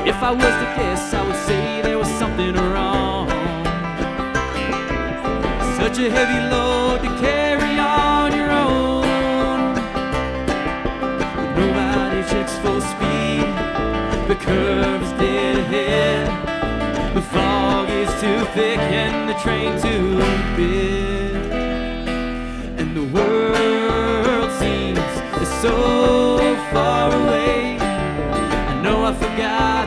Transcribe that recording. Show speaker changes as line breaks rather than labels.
If I was to guess, I would say there was something wrong. Such a heavy load to carry on your own. Nobody checks full speed. The curve is dead ahead. The fog is too thick and the train too big. And the world